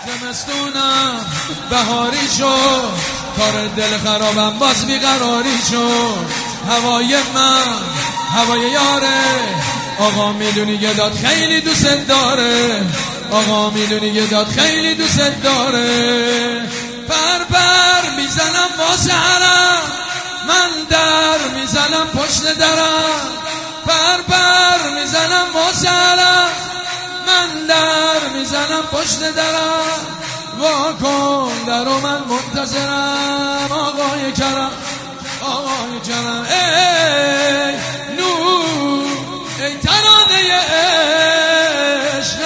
زمستونم بهاری شد، کار دل خرابم باز بیقراری شد. هوای من هوای یاره، آقا میدونی که داد خیلی دوست داره، آقا میدونی که داد خیلی دوست داره. پر میزنم واسه حرم، من در میزنم پشت درم. پر میزنم واسه حرم، من در میزنم پشت درم. وا کن درو من منتظرم، آقای کرم آقای کرم. ای نور ای ترانه عشق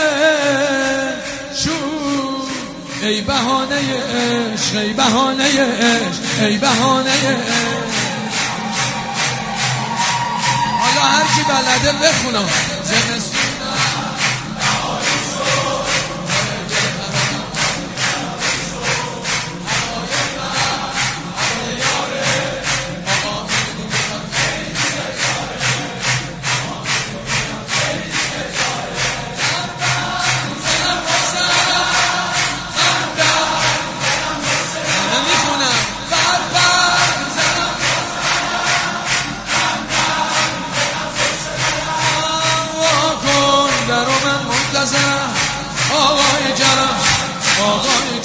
شور، ای بهانه عشق ای بهانه عشق ای بهانه عشق. حالا هر کی بلده بخونم. زمستون آقای کرم آقای